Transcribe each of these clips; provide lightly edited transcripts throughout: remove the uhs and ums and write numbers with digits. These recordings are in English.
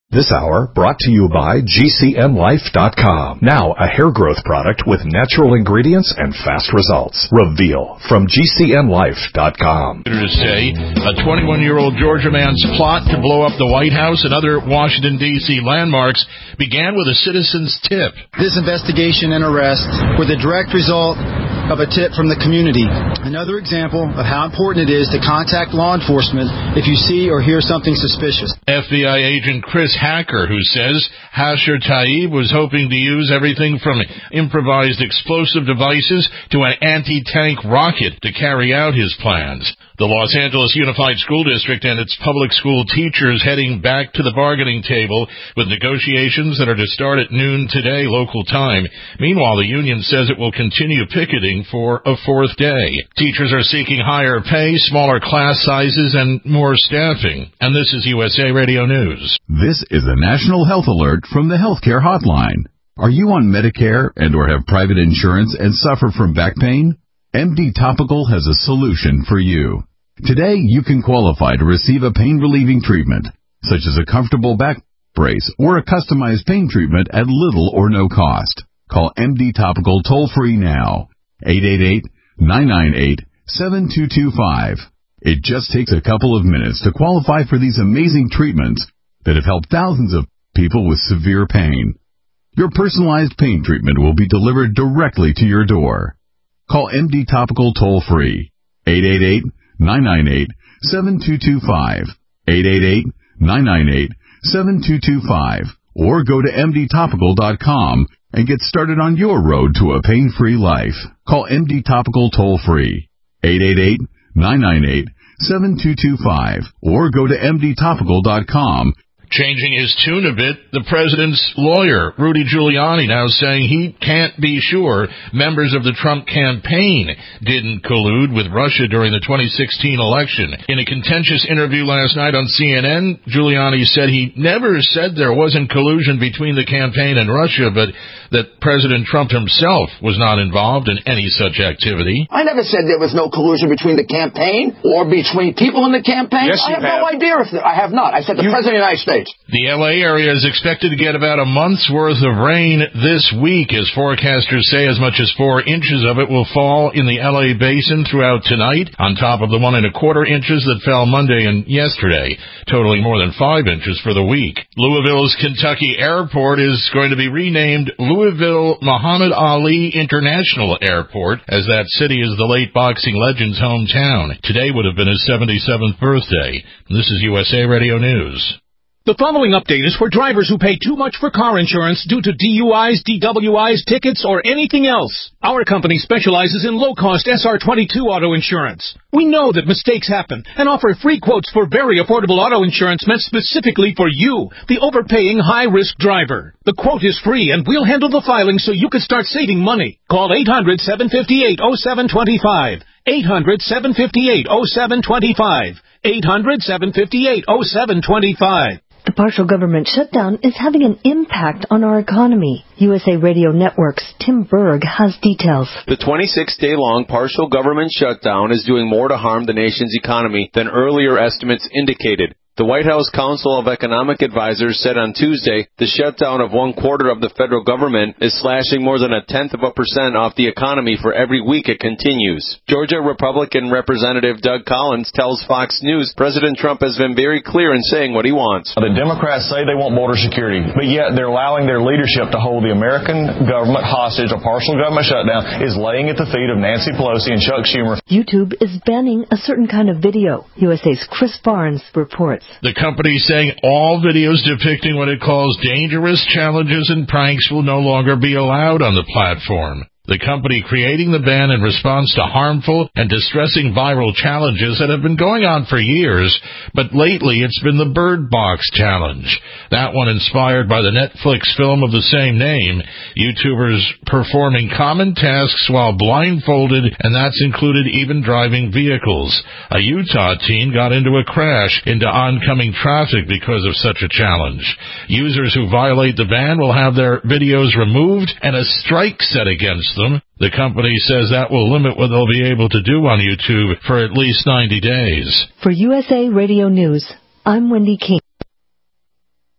This hour brought to you by GCNlife.com. Now a hair growth product with natural ingredients and fast results. Reveal from GCNlife.com. Today, a 21-year-old Georgia man's plot to blow up the White House and other Washington, D.C. landmarks began with a citizen's tip. This investigation and arrest were the direct result of a tip from the community. Another example of how important it is to contact law enforcement if you see or hear something suspicious. FBI agent Chris Hacker, who says Hasher Taib was hoping to use everything from improvised explosive devices to an anti-tank rocket to carry out his plans. The Los Angeles Unified School District and its public school teachers heading back to the bargaining table with negotiations that are to start at noon today, local time. Meanwhile, the union says it will continue picketing for a fourth day. Teachers are seeking higher pay, smaller class sizes, and more staffing. And this is USA Radio News. This is a national health alert from the Healthcare Hotline. Are you on Medicare and or have private insurance and suffer from back pain? MD Topical has a solution for you. Today, you can qualify to receive a pain-relieving treatment, such as a comfortable back brace or a customized pain treatment at little or no cost. Call MD Topical toll-free now, 888-998-7225. It just takes a couple of minutes to qualify for these amazing treatments that have helped thousands of people with severe pain. Your personalized pain treatment will be delivered directly to your door. Call MD Topical toll-free, 888-998-7225, 888-998-7225, or go to mdtopical.com and get started on your road to a pain-free life. Call MD Topical toll-free, 888-998-7225, or go to mdtopical.com. Changing his tune a bit, the president's lawyer, Rudy Giuliani, now saying he can't be sure members of the Trump campaign didn't collude with Russia during the 2016 election. In a contentious interview last night on CNN, Giuliani said he never said there wasn't collusion between the campaign and Russia, but that President Trump himself was not involved in any such activity. I never said there was no collusion between the campaign or between people in the campaign. Yes, I have no idea if I have not. I said the President of the United States. The L.A. area is expected to get about a month's worth of rain this week, as forecasters say as much as 4 inches of it will fall in the L.A. basin throughout tonight, on top of the 1 1/4 inches that fell Monday and yesterday, totaling more than 5 inches for the week. Louisville's Kentucky Airport is going to be renamed Louisville Muhammad Ali International Airport, as that city is the late boxing legend's hometown. Today would have been his 77th birthday. This is USA Radio News. The following update is for drivers who pay too much for car insurance due to DUIs, DWIs, tickets, or anything else. Our company specializes in low-cost SR22 auto insurance. We know that mistakes happen and offer free quotes for very affordable auto insurance meant specifically for you, the overpaying high-risk driver. The quote is free, and we'll handle the filing so you can start saving money. Call 800-758-0725. 800-758-0725. 800-758-0725. The partial government shutdown is having an impact on our economy. USA Radio Network's Tim Berg has details. The 26-day-long partial government shutdown is doing more to harm the nation's economy than earlier estimates indicated. The White House Council of Economic Advisors said on Tuesday the shutdown of 1/4 of the federal government is slashing more than 0.1% off the economy for every week it continues. Georgia Republican Representative Doug Collins tells Fox News President Trump has been very clear in saying what he wants. The Democrats say they want border security, but yet they're allowing their leadership to hold the American government hostage. A partial government shutdown is laying at the feet of Nancy Pelosi and Chuck Schumer. YouTube is banning a certain kind of video. USA's Chris Barnes reports. The company saying all videos depicting what it calls dangerous challenges and pranks will no longer be allowed on the platform. The company creating the ban in response to harmful and distressing viral challenges that have been going on for years, but lately it's been the Bird Box Challenge. That one inspired by the Netflix film of the same name, YouTubers performing common tasks while blindfolded, and that's included even driving vehicles. A Utah teen got into a crash into oncoming traffic because of such a challenge. Users who violate the ban will have their videos removed and a strike set against them. The company says that will limit what they'll be able to do on YouTube for at least 90 days. For USA Radio News, I'm Wendy King.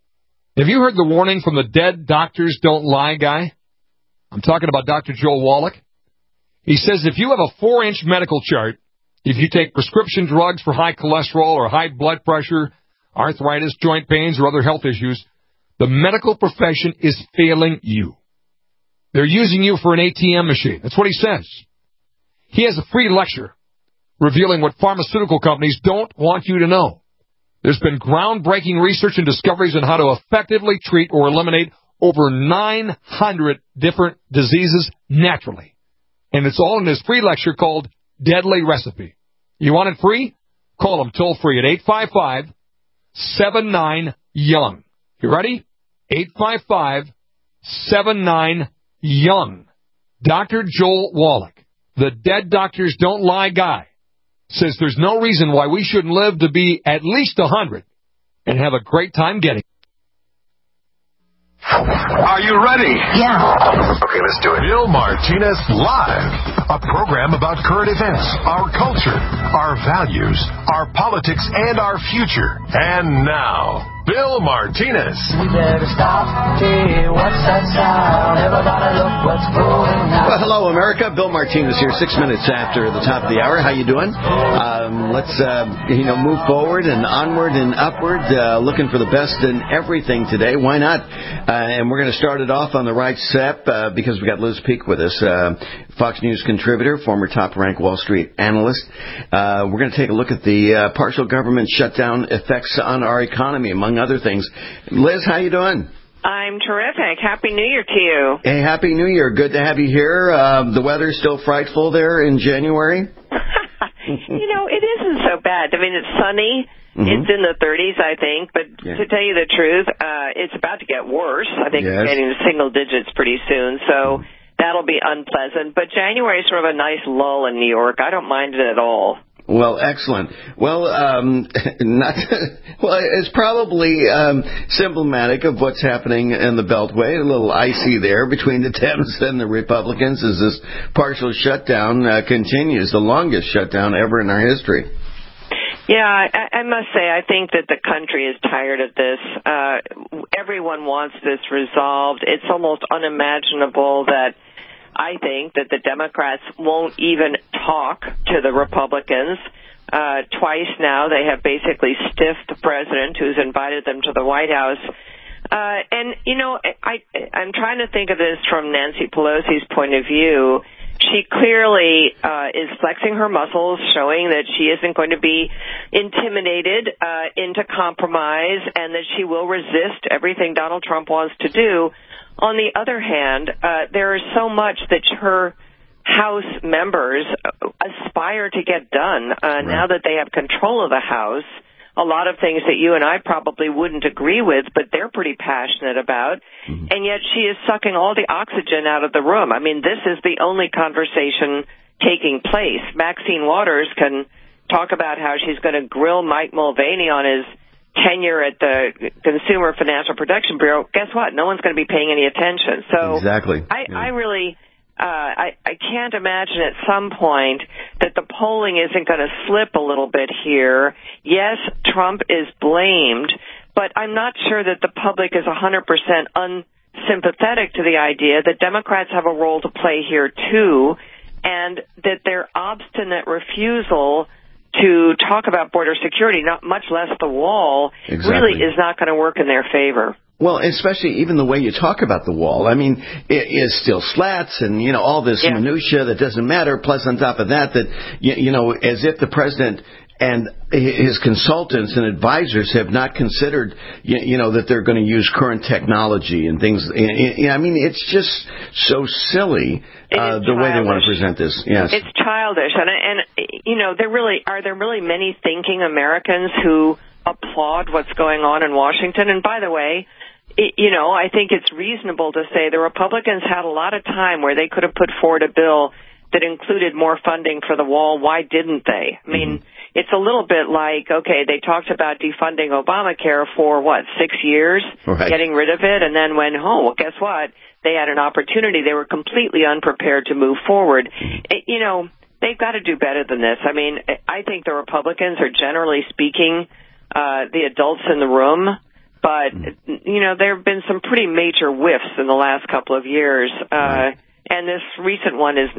Have you heard the warning from the dead doctors don't lie guy? I'm talking about Dr. Joel Wallach. He says if you have a 4-inch medical chart, if you take prescription drugs for high cholesterol or high blood pressure, arthritis, joint pains, or other health issues, the medical profession is failing you. They're using you for an ATM machine. That's what he says. He has a free lecture revealing what pharmaceutical companies don't want you to know. There's been groundbreaking research and discoveries on how to effectively treat or eliminate over 900 different diseases naturally. And it's all in this free lecture called Deadly Recipe. You want it free? Call them toll-free at 855-79-YOUNG. You ready? 855-79-YOUNG. Dr. Joel Wallach, the Dead Doctors Don't Lie guy, says there's no reason why we shouldn't live to be at least 100 and have a great time getting it. Are you ready? Yeah. Okay, let's do it. Bill Martinez Live, a program about current events, our culture, our values, our politics, and our future. And now, Bill Martinez. We better stop. Hey, what's that sound? Everybody look what's going on. Well, hello, America. Bill Martinez here, 6 minutes after the top of the hour. How you doing? Let's move forward and onward and upward, looking for the best in everything today. Why not? And we're going to start it off on the right step because we got Liz Peek with us, Fox News contributor, former top-ranked Wall Street analyst. We're going to take a look at the partial government shutdown effects on our economy, among other things. Liz, how you doing? I'm terrific. Happy New Year to you. Hey, Happy New Year. Good to have you here. The weather's still frightful there in January? It isn't so bad. I mean, it's sunny. Mm-hmm. It's in the 30s, I think. But to tell you the truth, it's about to get worse. I think it's getting to single digits pretty soon. So that'll be unpleasant. But January is sort of a nice lull in New York. I don't mind it at all. Well, excellent. Well, it's probably symptomatic of what's happening in the Beltway. A little icy there between the Dems and the Republicans as this partial shutdown continues, the longest shutdown ever in our history. Yeah, I must say, I think that the country is tired of this. Everyone wants this resolved. It's almost unimaginable that I think that the Democrats won't even talk to the Republicans. Twice now they have basically stiffed the president who's invited them to the White House. I'm trying to think of this from Nancy Pelosi's point of view. She clearly is flexing her muscles, showing that she isn't going to be intimidated into compromise and that she will resist everything Donald Trump wants to do. On the other hand, there is so much that her House members aspire to get done now that they have control of the House. A lot of things that you and I probably wouldn't agree with, but they're pretty passionate about. Mm-hmm. And yet she is sucking all the oxygen out of the room. I mean, this is the only conversation taking place. Maxine Waters can talk about how she's going to grill Mike Mulvaney on his tenure at the Consumer Financial Protection Bureau. Guess what? No one's going to be paying any attention. So exactly. I really I can't imagine at some point that the polling isn't going to slip a little bit here. Yes, Trump is blamed, but I'm not sure that the public is 100% unsympathetic to the idea that Democrats have a role to play here too, and that their obstinate refusal to talk about border security, not much less the wall, really is not going to work in their favor. Well, especially even the way you talk about the wall. I mean, it is still slats and, all this minutia that doesn't matter. Plus, on top of that, as if the president and his consultants and advisors have not considered, that they're going to use current technology and things. I mean, it's just so silly the way they want to present this. Yes, it's childish, and are there really many thinking Americans who applaud what's going on in Washington? And by the way, I think it's reasonable to say the Republicans had a lot of time where they could have put forward a bill that included more funding for the wall. Why didn't they? I mean, it's a little bit like, okay, they talked about defunding Obamacare for, 6 years, getting rid of it, and then went home. Well, guess what? They had an opportunity. They were completely unprepared to move forward. They've got to do better than this. I mean, I think the Republicans are generally speaking the adults in the room. but, there have been some pretty major whiffs in the last couple of years. And this recent one is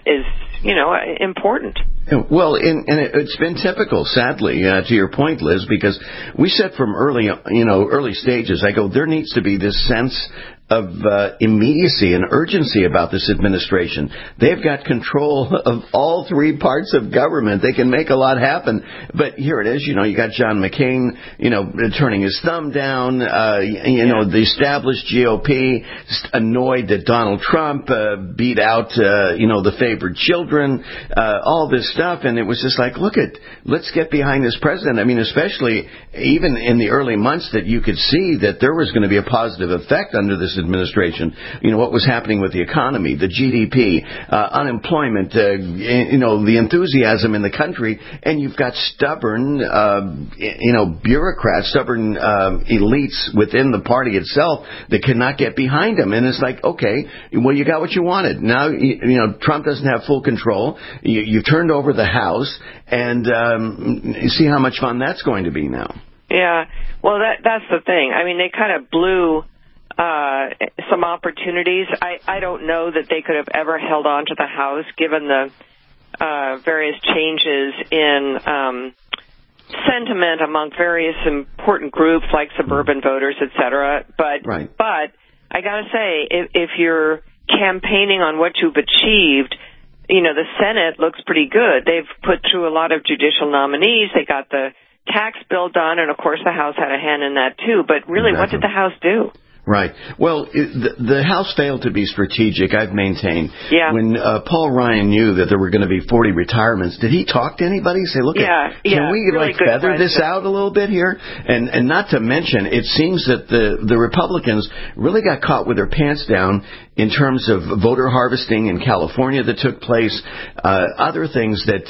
important. Well, and it's been typical, sadly, to your point, Liz, because we said from early stages, I go, there needs to be this sense of immediacy and urgency about this administration. They've got control of all three parts of government. They can make a lot happen. But here it is, you got John McCain, turning his thumb down, the established GOP annoyed that Donald Trump beat out, the favored children, all this stuff. And it was just like, let's get behind this president. I mean, especially even in the early months that you could see that there was going to be a positive effect under this administration. What was happening with the economy, the GDP, unemployment, the enthusiasm in the country, and you've got stubborn, bureaucrats, stubborn elites within the party itself that cannot get behind them. And it's like, okay, well, you got what you wanted. Now, Trump doesn't have full control. You've turned over the House, and you see how much fun that's going to be now. Yeah, well, that's the thing. I mean, they kind of blew some opportunities. I don't know that they could have ever held on to the House given the various changes in sentiment among various important groups like suburban voters, et cetera. But I got to say, if you're campaigning on what you've achieved, the Senate looks pretty good. They've put through a lot of judicial nominees. They got the tax bill done, and of course the House had a hand in that too. But really, what did the House do? Right. Well, the House failed to be strategic, I've maintained. Yeah. When Paul Ryan knew that there were going to be 40 retirements, did he talk to anybody? Say, can we really feather this out a little bit here? And not to mention, it seems that the Republicans really got caught with their pants down in terms of voter harvesting in California that took place, other things that,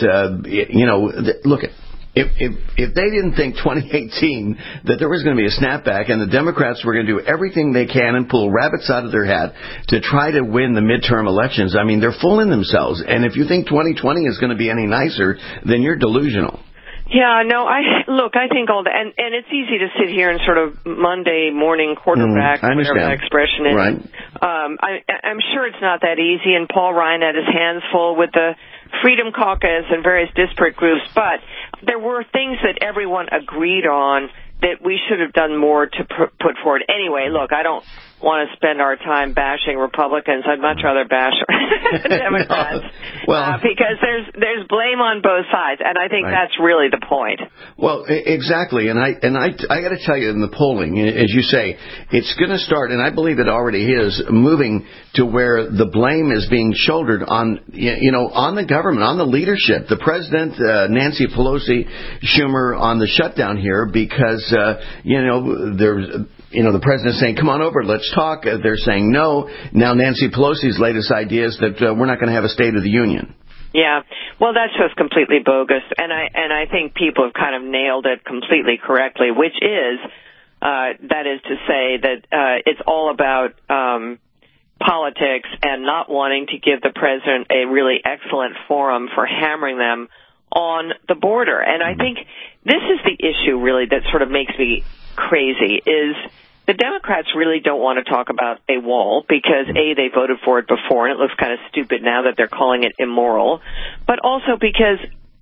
If they didn't think 2018 that there was going to be a snapback and the Democrats were going to do everything they can and pull rabbits out of their hat to try to win the midterm elections, I mean, they're fooling themselves. And if you think 2020 is going to be any nicer, then you're delusional. Yeah, no, I think all that, and it's easy to sit here and sort of Monday morning quarterback, whatever that expression is. Right. I'm sure it's not that easy, and Paul Ryan had his hands full with the Freedom Caucus and various disparate groups, but there were things that everyone agreed on that we should have done more to put forward. Anyway, look, I don't want to spend our time bashing Republicans. I'd much rather bash Democrats because there's blame on both sides, and I think that's really the point. Well, exactly, and I got to tell you, in the polling, as you say, it's going to start, and I believe it already is, moving to where the blame is being shouldered on the government, on the leadership, the president, Nancy Pelosi, Schumer, on the shutdown here, because there's. The president's saying, come on over, let's talk. They're saying no. Now Nancy Pelosi's latest idea is that we're not going to have a State of the Union. Yeah, well, that's just completely bogus, and I think people have kind of nailed it completely correctly, which is, that is to say that it's all about politics and not wanting to give the president a really excellent forum for hammering them on the border. And I think this is the issue, really, that sort of makes me crazy, is the Democrats really don't want to talk about a wall because, A, they voted for it before, and it looks kind of stupid now that they're calling it immoral, but also because,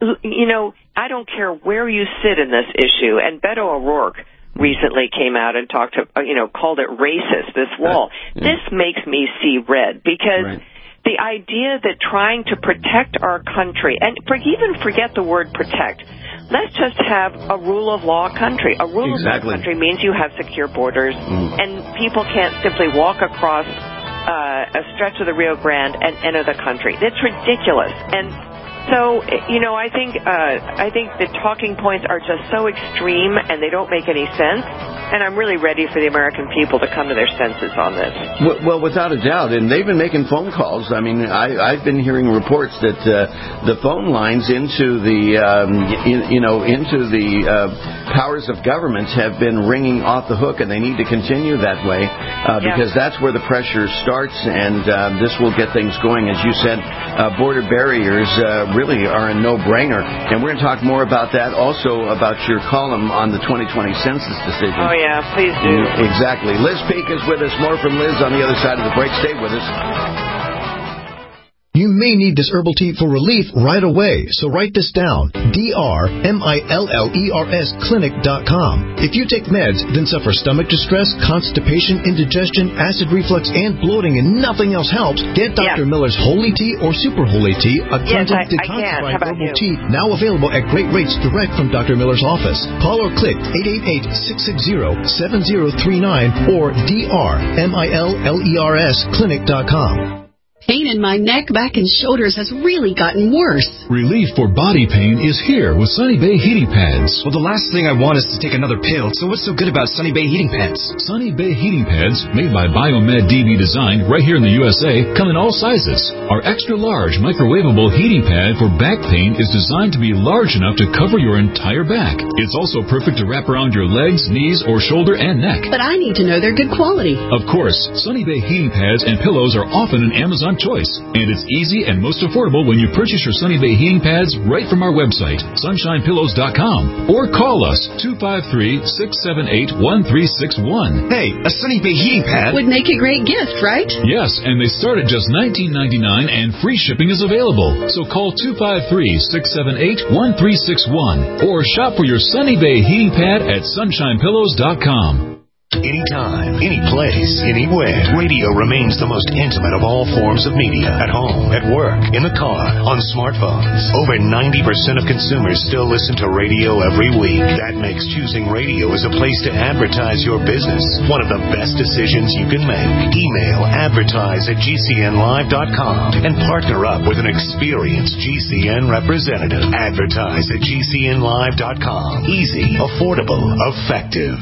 I don't care where you sit in this issue, and Beto O'Rourke recently came out and called it racist, this wall. This makes me see red because the idea that trying to protect our country, and even forget the word protect, let's just have a rule of law country. A rule of law country means you have secure borders, and people can't simply walk across a stretch of the Rio Grande and enter the country. It's ridiculous. And so, I think the talking points are just so extreme and they don't make any sense. And I'm really ready for the American people to come to their senses on this. Well, without a doubt, and they've been making phone calls. I mean, I've been hearing reports that the phone lines into the powers of government have been ringing off the hook, and they need to continue that way. because that's where the pressure starts, and this will get things going. As you said, border barriers really are a no-brainer, and we're going to talk more about that, also about your column on the 2020 census decision. Oh, yeah, please do. Exactly. Liz Peek is with us. More from Liz on the other side of the break. Stay with us. You may need this herbal tea for relief right away, so write this down. DRMILLERS clinic.com. If you take meds, then suffer stomach distress, constipation, indigestion, acid reflux, and bloating, and nothing else helps, get Dr. Miller's Holy Tea or Super Holy Tea, a cleansing detoxified herbal tea, now available at great rates direct from Dr. Miller's office. Call or click 888-660-7039 or DRMILLERS clinic.com. Pain in my neck, back, and shoulders has really gotten worse. Relief for body pain is here with Sunny Bay Heating Pads. Well, the last thing I want is to take another pill, so what's so good about Sunny Bay Heating Pads? Sunny Bay Heating Pads, made by Biomed DB Design right here in the USA, come in all sizes. Our extra-large microwavable heating pad for back pain is designed to be large enough to cover your entire back. It's also perfect to wrap around your legs, knees, or shoulder and neck. But I need to know they're good quality. Of course, Sunny Bay Heating Pads and pillows are often an Amazon choice, and it's easy and most affordable when you purchase your Sunny Bay heating pads right from our website, sunshinepillows.com, or call us 253-678-1361. Hey, a Sunny Bay heating pad would make a great gift, right? Yes, and they start at just $19.99, and free shipping is available. So call 253-678-1361 or shop for your Sunny Bay heating pad at sunshinepillows.com. Anytime, any place, anywhere. Radio remains the most intimate of all forms of media. At home, at work, in the car, on smartphones. Over 90% of consumers still listen to radio every week. That makes choosing radio as a place to advertise your business one of the best decisions you can make. Email advertise@gcnlive.com and partner up with an experienced GCN representative. Advertise@gcnlive.com. Easy, affordable, effective.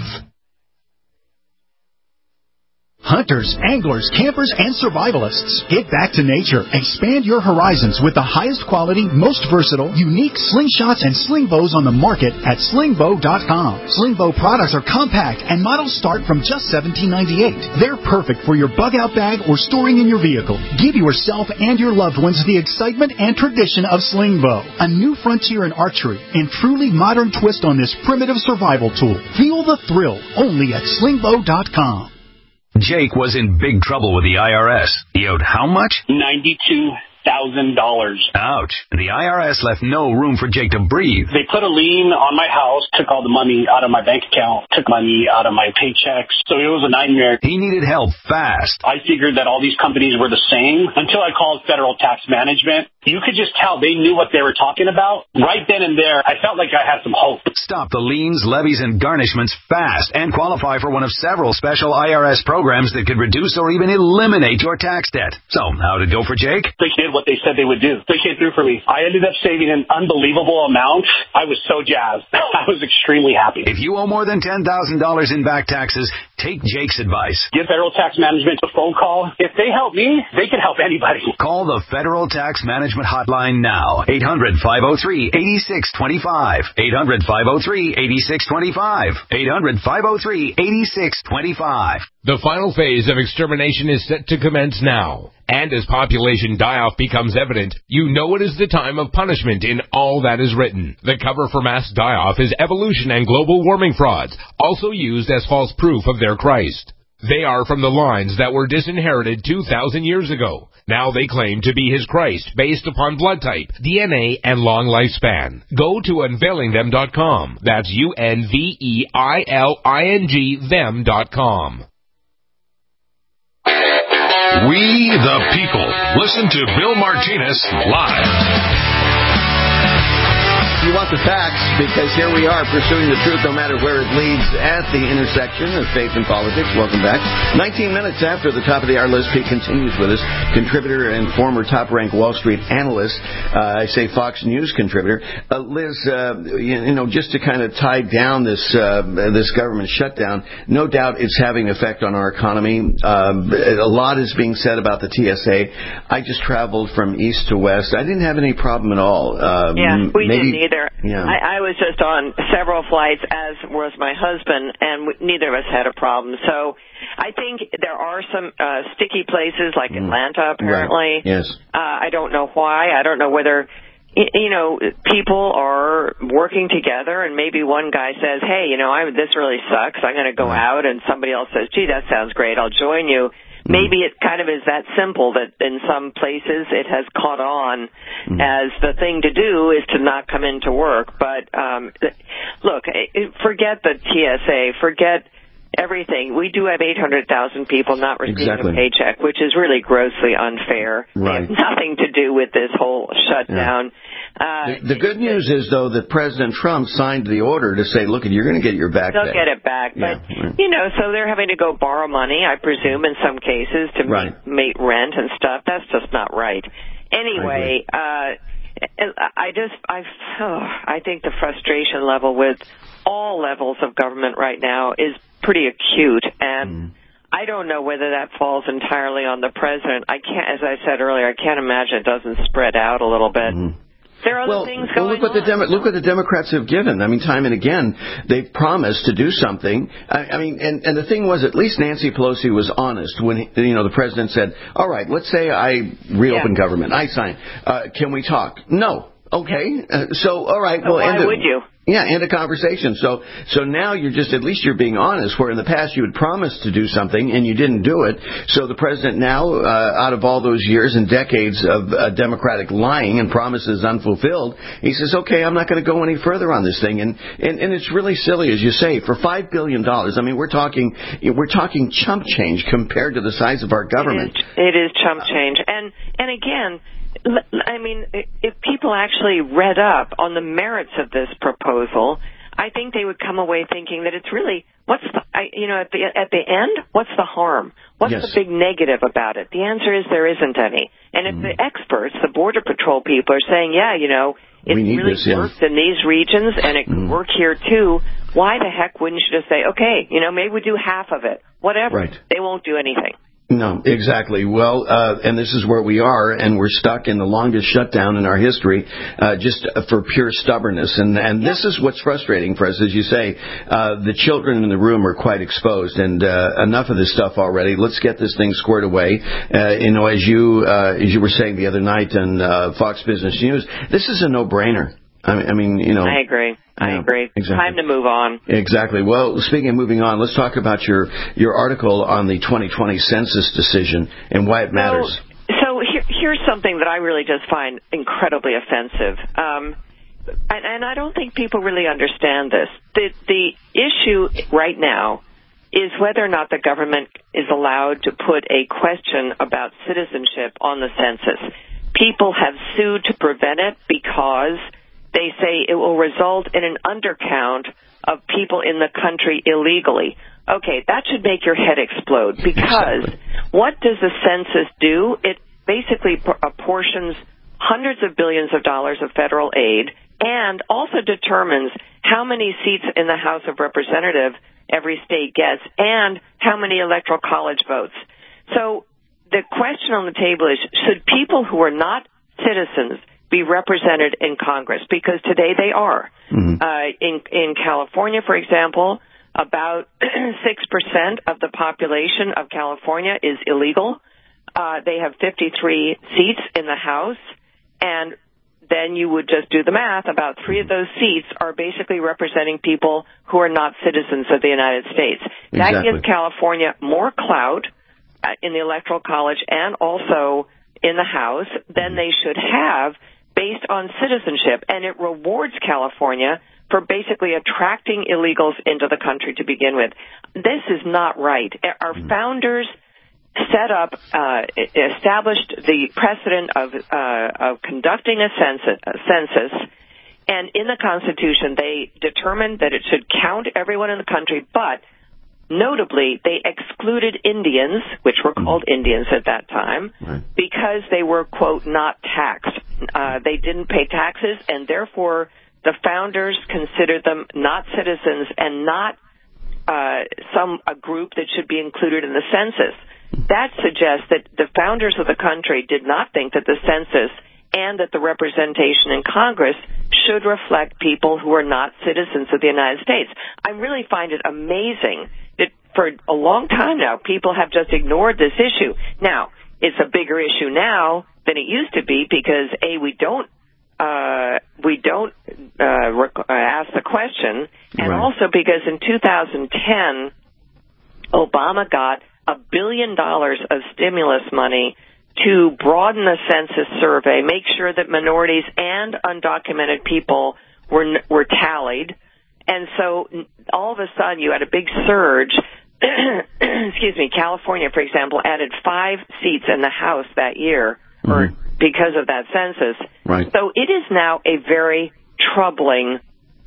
Hunters, anglers, campers, and survivalists. Get back to nature. Expand your horizons with the highest quality, most versatile, unique slingshots and sling bows on the market at slingbow.com. Slingbow products are compact and models start from just $17.98. They're perfect for your bug-out bag or storing in your vehicle. Give yourself and your loved ones the excitement and tradition of Slingbow, a new frontier in archery and truly modern twist on this primitive survival tool. Feel the thrill only at slingbow.com. Jake was in big trouble with the IRS. He owed how much? $92,000. Ouch. The IRS left no room for Jake to breathe. They put a lien on my house, took all the money out of my bank account, took money out of my paychecks. So it was a nightmare. He needed help fast. I figured that all these companies were the same until I called Federal Tax Management. You could just tell they knew what they were talking about. Right then and there, I felt like I had some hope. Stop the liens, levies, and garnishments fast and qualify for one of several special IRS programs that could reduce or even eliminate your tax debt. So, how'd it go for Jake? They did what they said they would do. They came through for me. I ended up saving an unbelievable amount. I was so jazzed. I was extremely happy. If you owe more than $10,000 in back taxes, take Jake's advice. Give Federal Tax Management a phone call. If they help me, they can help anybody. Call the Federal Tax Management Hotline now. 800-503-8625. 800-503-8625. 800-503-8625. The final phase of extermination is set to commence now. And as population die-off becomes evident, you know it is the time of punishment in all that is written. The cover for mass die-off is evolution and global warming frauds, also used as false proof of their Christ. They are from the lines that were disinherited 2,000 years ago. Now they claim to be his Christ based upon blood type, DNA, and long lifespan. Go to unveilingthem.com. That's UNVEILING them.com. We the people. Listen to Bill Martinez live. You want the facts, because here we are pursuing the truth no matter where it leads at the intersection of faith and politics. Welcome back. 19 minutes after the top of the hour, Liz Peek continues with us, contributor and former top-ranked Wall Street analyst, I say Fox News contributor. Liz, just to kind of tie down this government shutdown, no doubt it's having an effect on our economy. A lot is being said about the TSA. I just traveled from east to west. I didn't have any problem at all. We didn't either. either. Yeah. I was just on several flights, as was my husband, and neither of us had a problem. So I think there are some sticky places like Atlanta, apparently. Right. Yes. I don't know why. I don't know whether, people are working together, and maybe one guy says, hey, this really sucks. I'm going to go out, and somebody else says, gee, that sounds great. I'll join you. Maybe it kind of is that simple that in some places it has caught on as the thing to do is to not come into work. But look, forget the TSA, forget everything. We do have 800,000 people not receiving a paycheck, which is really grossly unfair. Right. They have nothing to do with this whole shutdown. The good news is, though, that President Trump signed the order to say, look, you're going to get your back pay. They'll get it back. But, so they're having to go borrow money, I presume, in some cases to meet rent and stuff. That's just not right. Anyway, I think the frustration level with all levels of government right now is pretty acute, and I don't know whether that falls entirely on the president. As I said earlier, I can't imagine it doesn't spread out a little bit. There are other things going on. Look what the Democrats have given. I mean, time and again, they've promised to do something. And the thing was, at least Nancy Pelosi was honest when, the president said, all right, let's say I reopen government. I sign. Can we talk? No. Okay. So, all right. So why would you? Yeah, end a conversation. So now at least you're being honest, where in the past you had promised to do something and you didn't do it. So the president now, out of all those years and decades of Democratic lying and promises unfulfilled, he says, okay, I'm not going to go any further on this thing. And it's really silly, as you say, for $5 billion. I mean, we're talking chump change compared to the size of our government. It is chump change. And again, I mean, if people actually read up on the merits of this proposal, I think they would come away thinking that it's really, at the end, what's the harm? What's the big negative about it? The answer is there isn't any. And if the experts, the Border Patrol people, are saying, it really works in these regions and it can work here too, why the heck wouldn't you just say, okay, maybe we do half of it, whatever. Right. They won't do anything. No, exactly. Well, and this is where we are, and we're stuck in the longest shutdown in our history, just for pure stubbornness. And this is what's frustrating for us, as you say. The children in the room are quite exposed, and enough of this stuff already. Let's get this thing squared away. As you were saying the other night on Fox Business News, this is a no-brainer. I mean, I agree. I agree. Exactly. Time to move on. Exactly. Well, speaking of moving on, let's talk about your article on the 2020 census decision and why it matters. So here's something that I really just find incredibly offensive. And I don't think people really understand this. The issue right now is whether or not the government is allowed to put a question about citizenship on the census. People have sued to prevent it because they say it will result in an undercount of people in the country illegally. Okay, that should make your head explode, because what does the census do? It basically apportions hundreds of billions of dollars of federal aid and also determines how many seats in the House of Representatives every state gets and how many electoral college votes. So the question on the table is, should people who are not citizens be represented in Congress? Because today they are. In California, for example, about 6% of the population of California is illegal. They have 53 seats in the House, and then you would just do the math. About 3 of those seats are basically representing people who are not citizens of the United States. Exactly. That gives California more clout in the Electoral College and also in the House than they should have based on citizenship, and it rewards California for basically attracting illegals into the country to begin with. This is not right. Our founders established the precedent of conducting a census, and in the Constitution they determined that it should count everyone in the country, but notably, they excluded Indians, which were called Indians at that time, because they were, quote, not taxed. They didn't pay taxes, and therefore the founders considered them not citizens and not a group that should be included in the census. That suggests that the founders of the country did not think that the census and that the representation in Congress should reflect people who are not citizens of the United States. I really find it amazing that for a long time now, people have just ignored this issue. Now, it's a bigger issue now than it used to be because, A, we don't ask the question, and also because in 2010, Obama got $1 billion of stimulus money to broaden the census survey, make sure that minorities and undocumented people were tallied. And so all of a sudden you had a big surge. Excuse me, California, for example, added 5 seats in the House that year or because of that census. Right. So it is now a very troubling,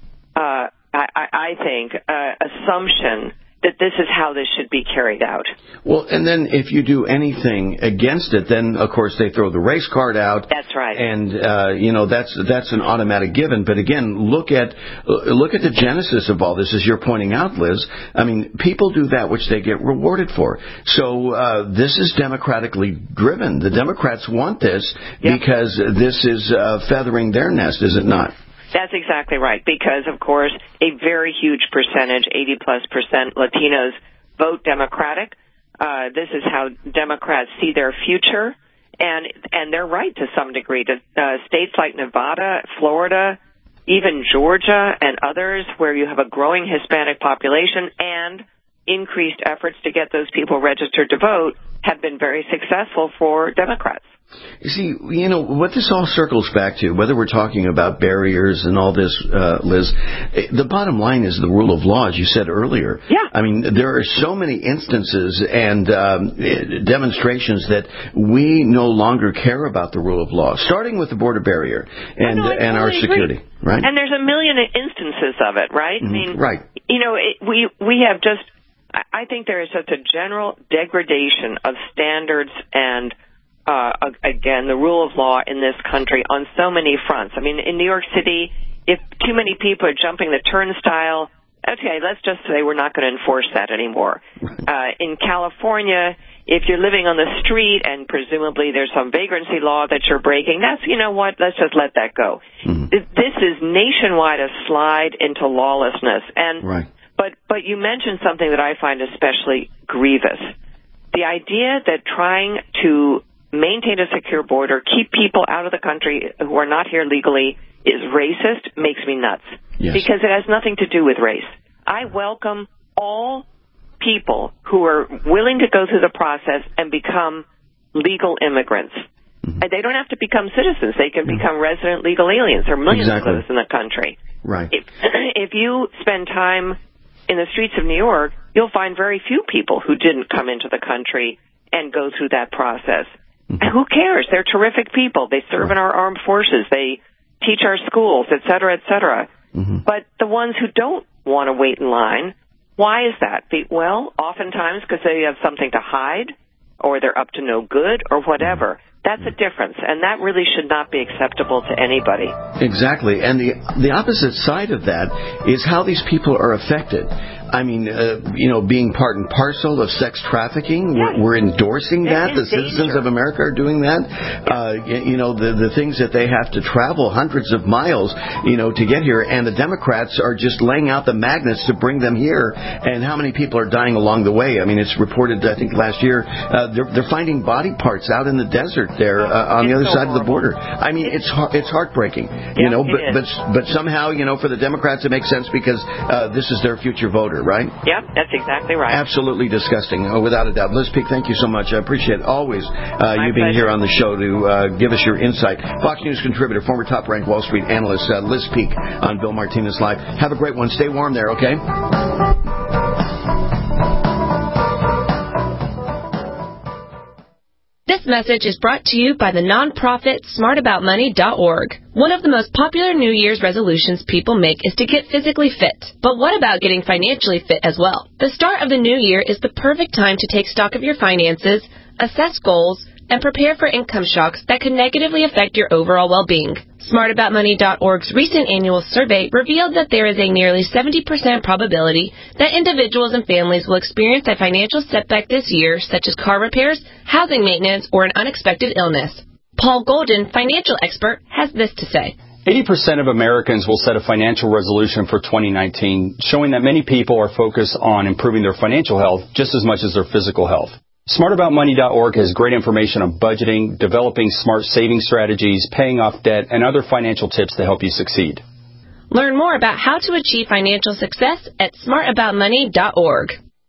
I think, assumption that this is how this should be carried out. Well, and then if you do anything against it, then, of course, they throw the race card out. That's right. And, that's an automatic given. But, again, look at the genesis of all this, as you're pointing out, Liz. I mean, people do that which they get rewarded for. So this is democratically driven. The Democrats want this because this is feathering their nest, is it not? That's exactly right, because, of course, a very huge percentage, 80+% Latinos, vote Democratic. This is how Democrats see their future, and they're right to some degree. States like Nevada, Florida, even Georgia and others where you have a growing Hispanic population and increased efforts to get those people registered to vote have been very successful for Democrats. You see, what this all circles back to, whether we're talking about barriers and all this, Liz, the bottom line is the rule of law, as you said earlier. Yeah. I mean, there are so many instances and demonstrations that we no longer care about the rule of law, starting with the border barrier and our security, right? And there's a million instances of it, right? I mean, right. We have just, I think there is such a general degradation of standards and again, the rule of law in this country on so many fronts. I mean, in New York City, if too many people are jumping the turnstile, okay, let's just say we're not going to enforce that anymore. In California, if you're living on the street and presumably there's some vagrancy law that you're breaking, let's just let that go. This is nationwide a slide into lawlessness. And but you mentioned something that I find especially grievous. The idea that trying to maintain a secure border, keep people out of the country who are not here legally is racist makes me nuts. Yes. Because it has nothing to do with race. I welcome all people who are willing to go through the process and become legal immigrants. And they don't have to become citizens. They can become resident legal aliens. There are millions of those in the country. Right. If you spend time in the streets of New York, you'll find very few people who didn't come into the country and go through that process. And who cares? They're terrific people. They serve in our armed forces. They teach our schools, et cetera, et cetera. But the ones who don't want to wait in line, why is that? Well, oftentimes because they have something to hide or they're up to no good or whatever. That's a difference, and that really should not be acceptable to anybody. Exactly. And the opposite side of that is how these people are affected. I mean, being part and parcel of sex trafficking. Yes. We're endorsing that. The citizens of America are doing that. The things that they have to travel hundreds of miles, to get here. And the Democrats are just laying out the magnets to bring them here. And how many people are dying along the way? I mean, it's reported, I think, last year, they're finding body parts out in the desert there on the other side of the border. I mean, it's heartbreaking, but somehow, for the Democrats it makes sense because this is their future voter. Right? Yep, that's exactly right. Absolutely disgusting, without a doubt. Liz Peek, thank you so much. I appreciate always you being here on the show to give us your insight. Fox News contributor, former top-ranked Wall Street analyst, Liz Peek on Bill Martinez Live. Have a great one. Stay warm there, okay? This message is brought to you by the nonprofit smartaboutmoney.org. One of the most popular New Year's resolutions people make is to get physically fit. But what about getting financially fit as well? The start of the new year is the perfect time to take stock of your finances, assess goals, and prepare for income shocks that could negatively affect your overall well-being. SmartAboutMoney.org's recent annual survey revealed that there is a nearly 70% probability that individuals and families will experience a financial setback this year, such as car repairs, housing maintenance, or an unexpected illness. Paul Golden, financial expert, has this to say. 80% of Americans will set a financial resolution for 2019, showing that many people are focused on improving their financial health just as much as their physical health. SmartAboutMoney.org has great information on budgeting, developing smart saving strategies, paying off debt, and other financial tips to help you succeed. Learn more about how to achieve financial success at SmartAboutMoney.org.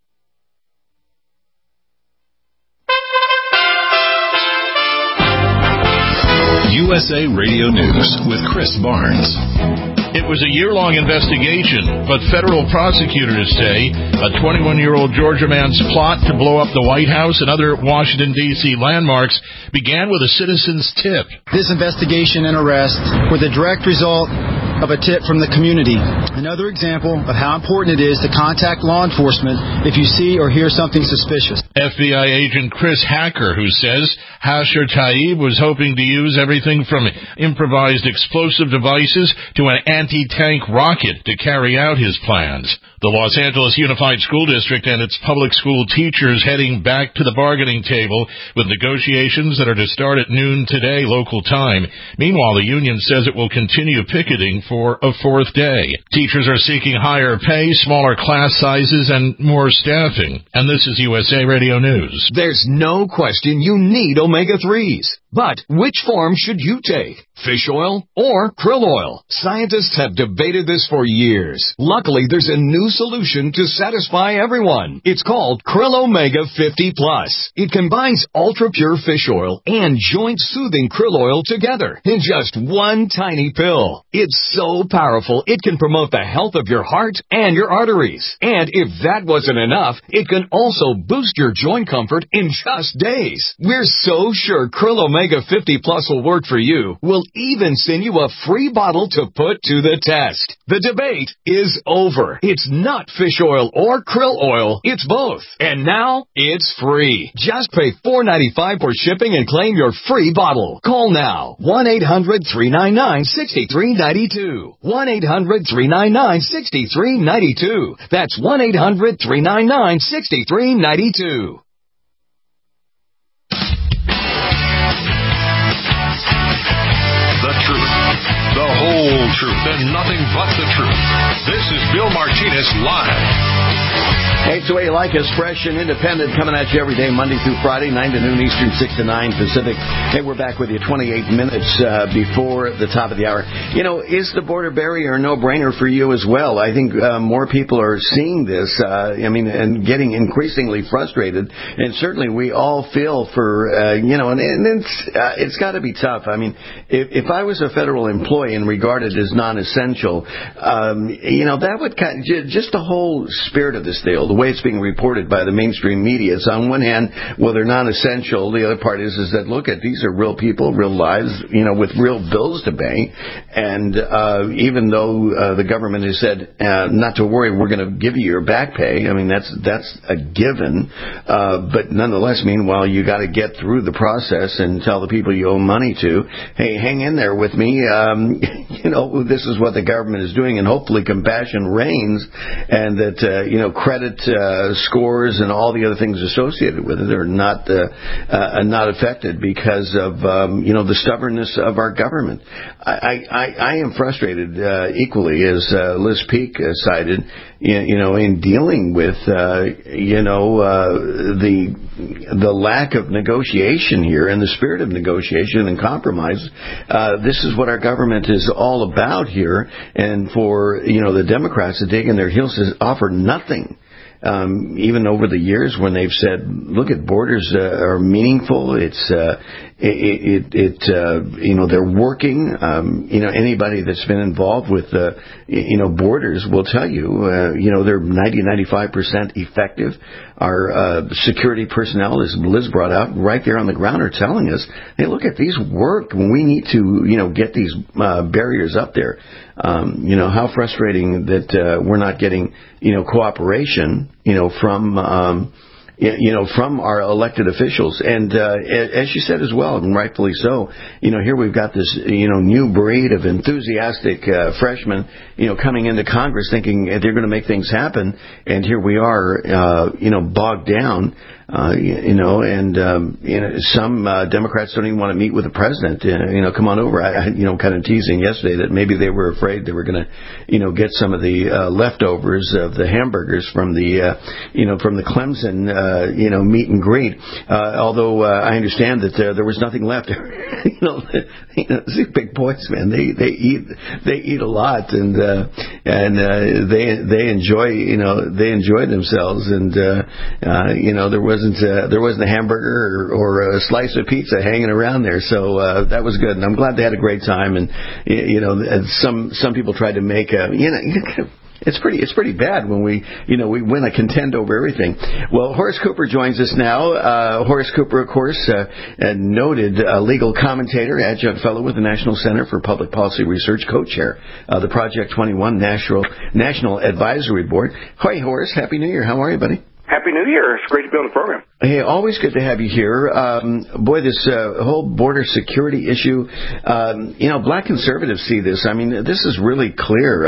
USA Radio News with Chris Barnes. It was a year-long investigation, but federal prosecutors say a 21-year-old Georgia man's plot to blow up the White House and other Washington, D.C. landmarks began with a citizen's tip. This investigation and arrest were the direct result of a tip from the community. Another example of how important it is to contact law enforcement if you see or hear something suspicious. FBI agent Chris Hacker, who says Hasher Taib was hoping to use everything from improvised explosive devices to an anti-tank rocket to carry out his plans. The Los Angeles Unified School District and its public school teachers heading back to the bargaining table with negotiations that are to start at noon today, local time. Meanwhile, the union says it will continue picketing for a fourth day. Teachers are seeking higher pay, smaller class sizes, and more staffing. And this is USA Radio News. There's no question you need omega-3s. But which form should you take? Fish oil or krill oil? Scientists have debated this for years. Luckily, there's a new solution to satisfy everyone. It's called Krill Omega 50 Plus. It combines ultra-pure fish oil and joint-soothing krill oil together in just one tiny pill. It's so powerful, it can promote the health of your heart and your arteries. And if that wasn't enough, it can also boost your joint comfort in just days. We're so sure Krill Omega 50 Plus will work for you. We'll even send you a free bottle to put to the test. The debate is over. It's not fish oil or krill oil. It's both. And now it's free. Just pay $4.95 for shipping and claim your free bottle. Call now. 1-800-399-6392. 1-800-399-6392. That's 1-800-399-6392. The truth, the whole truth, and nothing but the truth. This is Bill Martinez Live. Hey, it's the way you like us, fresh and independent, coming at you every day, Monday through Friday, 9 to noon Eastern, 6 to 9 Pacific. Hey, we're back with you 28 minutes before the top of the hour. You know, is the border barrier a no-brainer for you as well? I think more people are seeing this, and getting increasingly frustrated. And certainly we all feel for, and it's got to be tough. I mean, if I was a federal employee and regarded as non-essential, that would just the whole spirit of this deal, the way it's being reported by the mainstream media is on one hand, well, they're non-essential. The other part is that, look at, these are real people, real lives, with real bills to pay. And even though the government has said not to worry, we're going to give you your back pay. I mean, that's a given. But nonetheless, meanwhile, you got to get through the process and tell the people you owe money to, hey, hang in there with me. This is what the government is doing, and hopefully compassion reigns, and that credit scores and all the other things associated with it are not affected because of the stubbornness of our government. I am frustrated equally as Liz Peek cited, in dealing with the lack of negotiation here and the spirit of negotiation and compromise. This is what our government is all about here, and for the Democrats to dig in their heels to offer nothing. Even over the years when they've said, look, at borders are meaningful. They're working. Anybody that's been involved with, borders will tell you, they're 90-95% effective. Our security personnel, as Liz brought out, right there on the ground are telling us, hey, look, at these work. We need to, get these barriers up there. How frustrating that we're not getting, cooperation, from our elected officials. And as you said as well, and rightfully so, here we've got this, new breed of enthusiastic freshmen, coming into Congress thinking they're going to make things happen. And here we are, bogged down. some Democrats don't even want to meet with the president. Come on over. Kind of teasing yesterday that maybe they were afraid they were going to, get some of the leftovers of the hamburgers from the Clemson, meet and greet. Although I understand that there was nothing left. These big boys, man, they eat a lot, and they enjoy themselves, and there wasn't a hamburger or a slice of pizza hanging around there, so that was good, and I'm glad they had a great time. And some people tried to make it's pretty bad when we win a contend over everything. Well, Horace Cooper joins us now. Horace Cooper, of course, a noted legal commentator, adjunct fellow with the National Center for Public Policy Research, co-chair of the Project 21 National Advisory Board. Hi, Horace. Happy New Year. How are you, buddy? Happy New Year. It's great to be on the program. Hey, always good to have you here. Boy, this whole border security issue, black conservatives see this. I mean, this is really clear.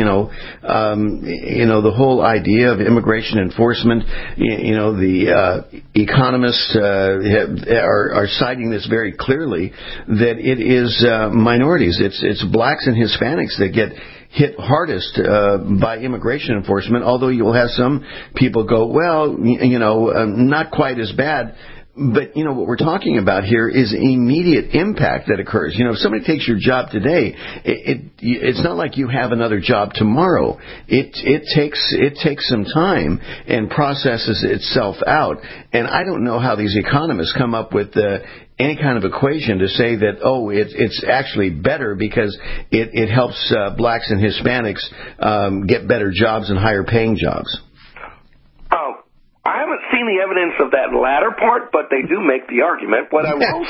The whole idea of immigration enforcement, the economists are citing this very clearly, that it is minorities. It's blacks and Hispanics that get hit hardest by immigration enforcement, although you'll have some people go, well, not quite as bad. But, what we're talking about here is immediate impact that occurs. If somebody takes your job today, it's not like you have another job tomorrow. It takes some time and processes itself out. And I don't know how these economists come up with any kind of equation to say that, it's actually better because it helps blacks and Hispanics get better jobs and higher paying jobs. I haven't seen the evidence of that latter part, but they do make the argument. What I will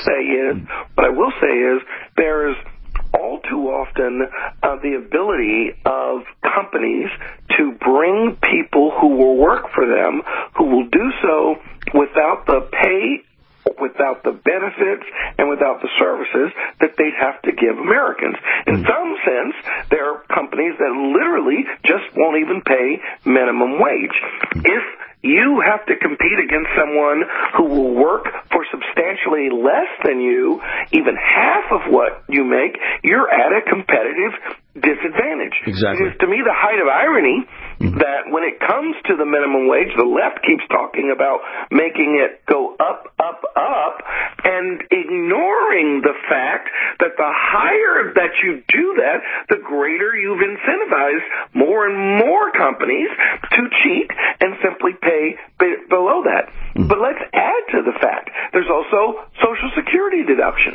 say is there's all too often the ability of companies to bring people who will work for them, who will do so without the pay, without the benefits, and without the services that they'd have to give Americans. In some sense, there are companies that literally just won't even pay minimum wage. If you have to compete against someone who will work for substantially less than you, even half of what you make, you're at a competitive disadvantage. Exactly. It is, to me, the height of irony that when it comes to the minimum wage, the left keeps talking about making it go up, up, up, and ignoring the fact that the higher that you do that, the greater you've incentivized more and more companies to cheat and simply pay below that. But let's add to the fact there's also Social Security deductions.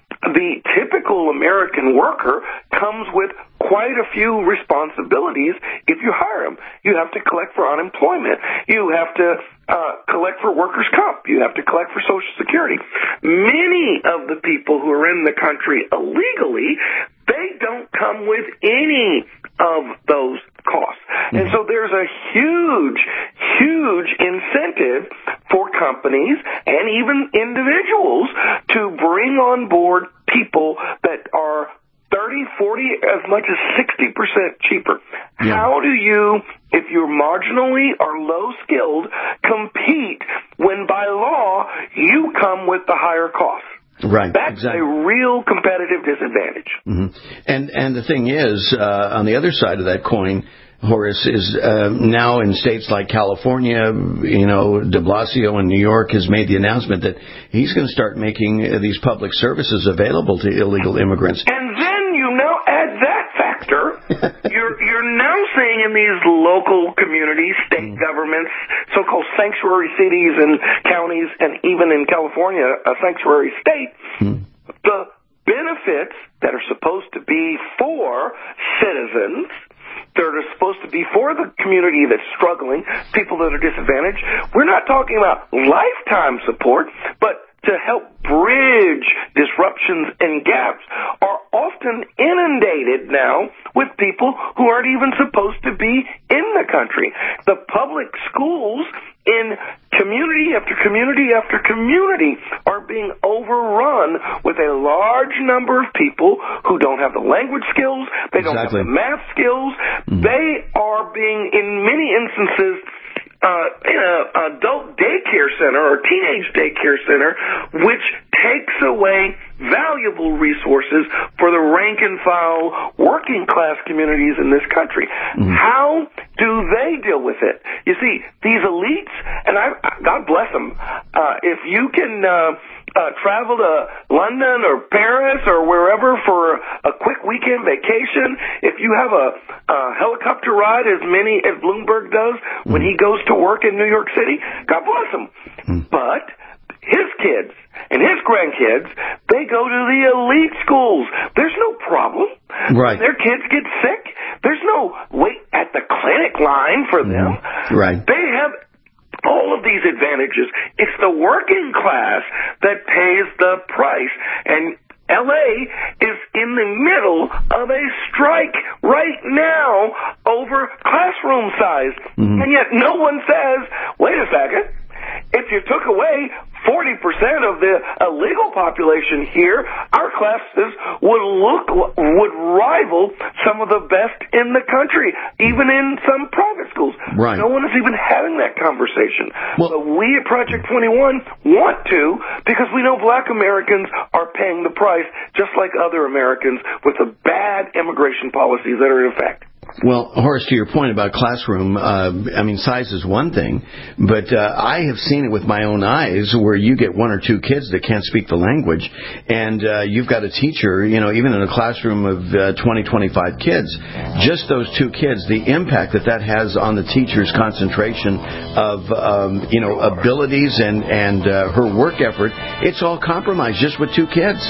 The typical American worker comes with quite a few responsibilities if you hire them. You have to collect for unemployment. You have to collect for workers' comp. You have to collect for Social Security. Many of the people who are in the country illegally, they don't come with any of those costs. And so there's a huge, huge incentive for companies and even individuals to bring on board people that are 30, 40, as much as 60% cheaper. Yeah. How do you, if you're marginally or low skilled, compete when by law you come with the higher costs? Right. That's exactly. a real competitive disadvantage. And the thing is, on the other side of that coin, Horace, is now in states like California, de Blasio in New York has made the announcement that he's going to start making these public services available to illegal immigrants. And then you now add that factor. You're now seeing in these local communities, state governments, so-called sanctuary cities and counties, and even in California, a sanctuary state, the benefits that are supposed to be for citizens, that are supposed to be for the community that's struggling, people that are disadvantaged. We're not talking about lifetime support, but to help bridge disruptions and gaps are often inundated now with people who aren't even supposed to be in the country. The public schools in community after community after community are being overrun with a large number of people who don't have the language skills, they don't have the math skills, they are being, in many instances, in an adult daycare center or teenage daycare center, which takes away valuable resources for the rank-and-file working-class communities in this country. Mm-hmm. How do they deal with it? You see, these elites, and God bless them, if you can travel to London or Paris or wherever for a quick weekend vacation, if you have a helicopter ride as many as Bloomberg does when he goes to work in New York City, God bless him. But his kids and his grandkids, they go to the elite schools. There's no problem. Right. When their kids get sick, there's no wait at the clinic line for them. Right. They have all of these advantages. It's the working class that pays the price. And L.A. is in the middle of a strike right now over classroom size. And yet no one says, wait a second, if you took away 40% of the illegal population here, our classes would rival some of the best in the country, even in some private schools. Right. No one is even having that conversation. But we at Project 21 want to, because we know black Americans are paying the price, just like other Americans, with the bad immigration policies that are in effect. Well, Horace, to your point about classroom, size is one thing, but I have seen it with my own eyes where you get one or two kids that can't speak the language, and you've got a teacher, even in a classroom of 20, 25 kids, just those two kids, the impact that has on the teacher's concentration of, abilities and her work effort, it's all compromised just with two kids.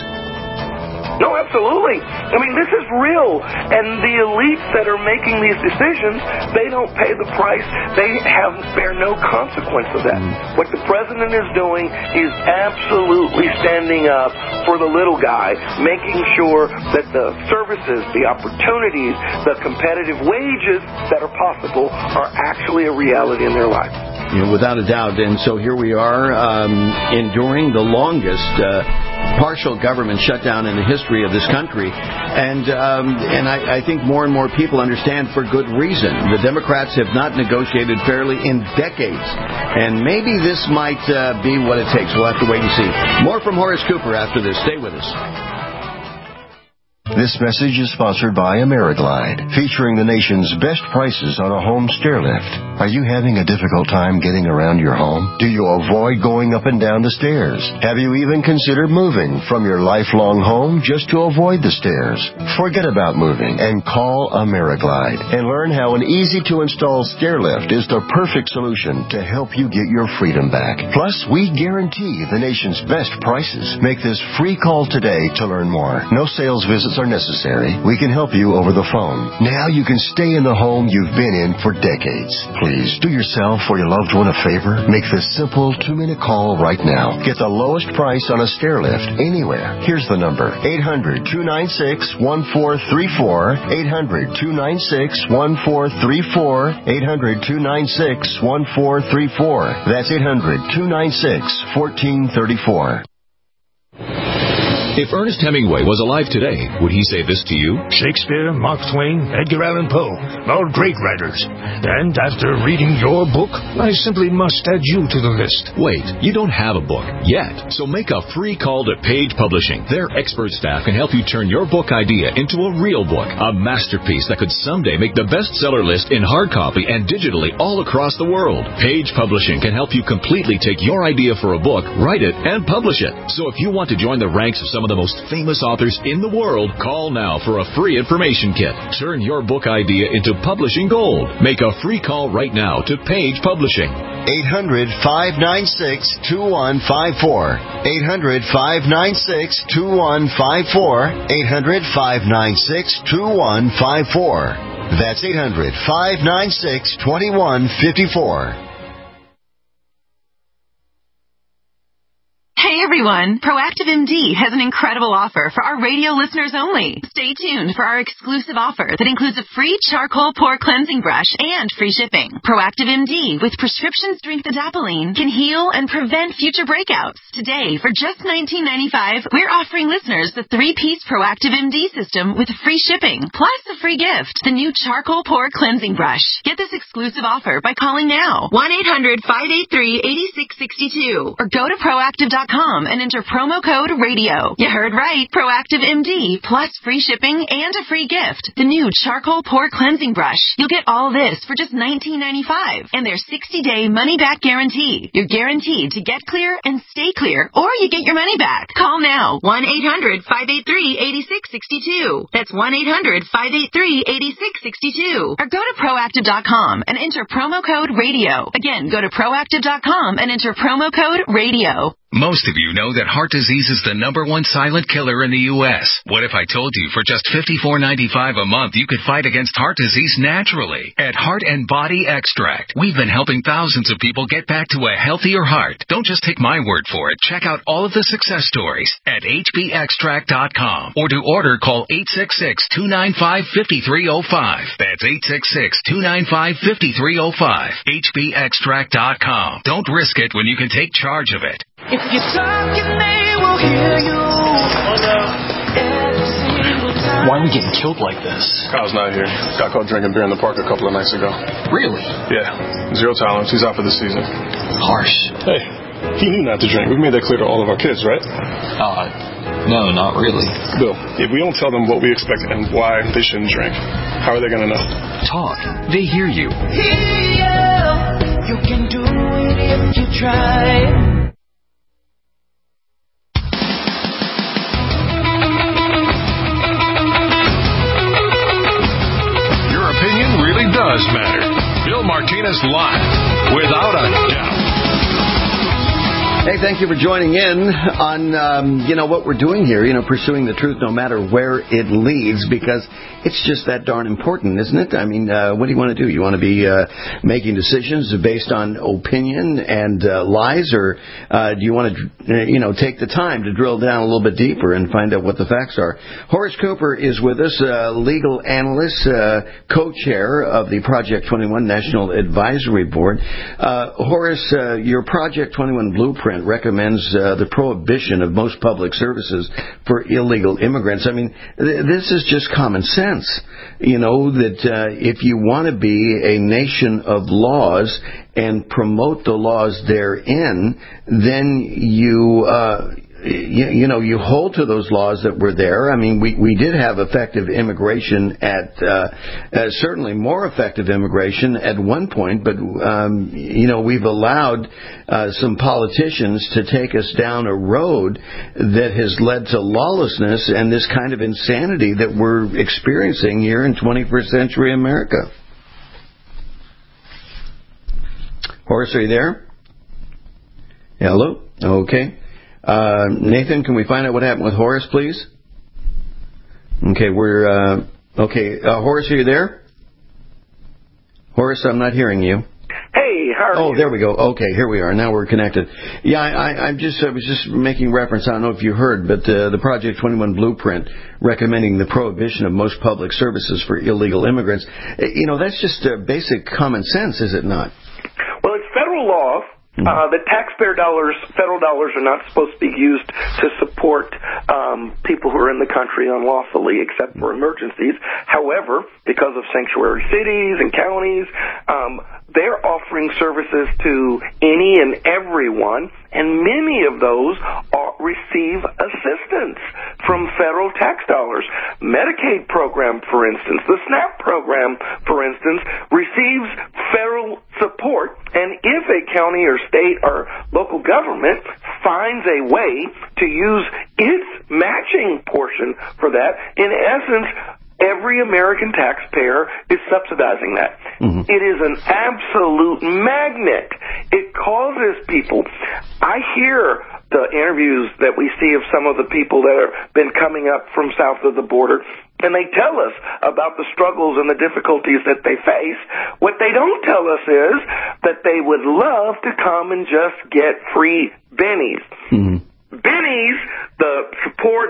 No, absolutely. This is real. And the elites that are making these decisions, they don't pay the price. They bear no consequence of that. What the president is doing is absolutely standing up for the little guy, making sure that the services, the opportunities, the competitive wages that are possible are actually a reality in their life. Without a doubt. And so here we are enduring the longest partial government shutdown in the history of this country. And I think more and more people understand for good reason. The Democrats have not negotiated fairly in decades. And maybe this might be what it takes. We'll have to wait and see. More from Horace Cooper after this. Stay with us. This message is sponsored by Ameriglide, featuring the nation's best prices on a home stair lift. Are you having a difficult time getting around your home? Do you avoid going up and down the stairs? Have you even considered moving from your lifelong home just to avoid the stairs? Forget about moving and call Ameriglide and learn how an easy-to-install stair lift is the perfect solution to help you get your freedom back. Plus, we guarantee the nation's best prices. Make this free call today to learn more. No sales visits are necessary. We can help you over the phone. Now you can stay in the home you've been in for decades. Please do yourself or your loved one a favor. Make this simple 2-minute call right now. Get the lowest price on a stair lift anywhere. Here's the number: 800-296-1434. 800-296-1434. 800-296-1434. That's 800-296-1434. If Ernest Hemingway was alive today, would he say this to you? Shakespeare, Mark Twain, Edgar Allan Poe, all great writers. And after reading your book, I simply must add you to the list. Wait, you don't have a book yet. So make a free call to Page Publishing. Their expert staff can help you turn your book idea into a real book, a masterpiece that could someday make the bestseller list in hard copy and digitally all across the world. Page Publishing can help you completely take your idea for a book, write it, and publish it. So if you want to join the ranks of some of the most famous authors in the world, call now for a free information kit. Turn your book idea into publishing gold. Make a free call right now to Page Publishing. 800-596-2154. 800-596-2154. 800-596-2154. That's 800-596-2154. Hey everyone. Proactive MD has an incredible offer for our radio listeners only. Stay tuned for our exclusive offer that includes a free charcoal pore cleansing brush and free shipping. Proactive MD with prescription strength adapalene can heal and prevent future breakouts. Today, for just $19.95, we're offering listeners the 3-piece Proactive MD system with free shipping, plus a free gift, the new charcoal pore cleansing brush. Get this exclusive offer by calling now, 1-800-583-8662, or go to proactive.com and enter promo code RADIO. You heard right, Proactive MD, plus free shipping and a free gift, the new charcoal pore cleansing brush. You'll get all this for just $19.95 and their 60-day money-back guarantee. You're guaranteed to get clear and stay clear, or you get your money back. Call now, 1-800-583-8662. That's 1-800-583-8662. Or go to proactive.com and enter promo code RADIO. Again, go to proactive.com and enter promo code RADIO. Most of you know that heart disease is the #1 silent killer in the U.S. What if I told you for just $54.95 a month you could fight against heart disease naturally? At Heart and Body Extract, we've been helping thousands of people get back to a healthier heart. Don't just take my word for it. Check out all of the success stories at hbextract.com. Or to order, call 866-295-5305. That's 866-295-5305. hbextract.com. Don't risk it when you can take charge of it. If you talk and they will hear you. Why are we getting killed like this? Kyle's not here. Got caught drinking beer in the park a couple of nights ago. Really? Yeah. 0 tolerance. He's out for the season. Harsh. Hey, he knew not to drink. We made that clear to all of our kids, right? No, not really. Bill, if we don't tell them what we expect and why they shouldn't drink, how are they going to know? Talk. They hear you. You can do it if you try. Does matter. Bill Martinez Live, without a doubt. Hey, thank you for joining in on, what we're doing here, pursuing the truth no matter where it leads, because it's just that darn important, isn't it? I mean, what do you want to do? You want to be making decisions based on opinion and lies, or do you want to, take the time to drill down a little bit deeper and find out what the facts are? Horace Cooper is with us, legal analyst, co-chair of the Project 21 National Advisory Board. Horace, your Project 21 blueprint recommends the prohibition of most public services for illegal immigrants. I mean, this is just common sense. That if you want to be a nation of laws and promote the laws therein, then you hold to those laws that were there. I mean, we did have effective immigration certainly more effective immigration at one point, but, we've allowed some politicians to take us down a road that has led to lawlessness and this kind of insanity that we're experiencing here in 21st century America. Horace, are you there? Hello? Okay. Nathan, can we find out what happened with Horace, please? Okay, Horace, are you there? Horace, I'm not hearing you. Hey, how are you? Oh, there we go. Okay, here we are. Now we're connected. Yeah, I was just making reference. I don't know if you heard, but the Project 21 blueprint recommending the prohibition of most public services for illegal immigrants. That's just basic common sense, is it not? Well, it's federal law. The taxpayer dollars, federal dollars, are not supposed to be used to support people who are in the country unlawfully, except for emergencies. However, because of sanctuary cities and counties, they're offering services to any and everyone, and many of those receive assistance from federal tax dollars. Medicaid program, for instance, the SNAP program, for instance, receives federal support, and if a county or state or local government finds a way to use its matching portion for that, in essence, every American taxpayer is subsidizing that. Mm-hmm. It is an absolute magnet. It causes people. I hear the interviews that we see of some of the people that have been coming up from south of the border, and they tell us about the struggles and the difficulties that they face. What they don't tell us is that they would love to come and just get free bennies. Mm-hmm.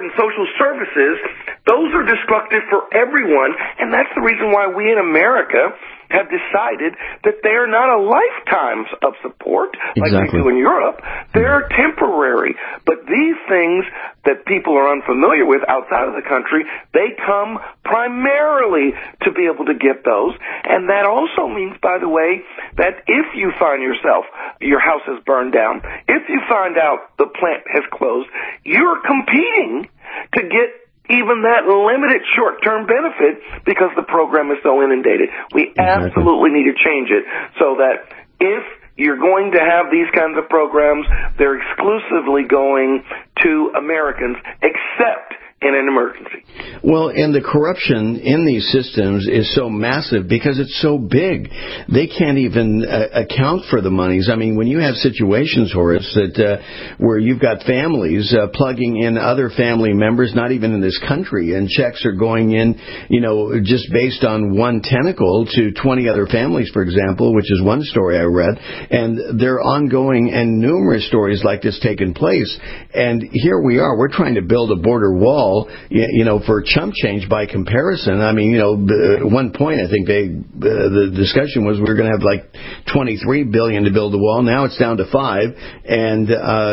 and social services, those are destructive for everyone, and that's the reason why we in America have decided that they are not a lifetime of support like they do in Europe. They're temporary. But these things that people are unfamiliar with outside of the country, they come primarily to be able to get those. And that also means, by the way, that if you find yourself, your house has burned down, if you find out the plant has closed, you're competing to get even that limited short-term benefit because the program is so inundated. We absolutely need to change it so that if you're going to have these kinds of programs, they're exclusively going to Americans, except in an emergency. Well, and the corruption in these systems is so massive because it's so big. They can't even account for the monies. I mean, when you have situations, Horace, that where you've got families plugging in other family members, not even in this country, and checks are going in, just based on one tentacle to 20 other families, for example, which is one story I read, and there are ongoing and numerous stories like this taking place. And here we are, we're trying to build a border wall, for chump change by comparison. I mean, at one point, I think the discussion was we were going to have like $23 billion to build the wall. Now it's down to $5, and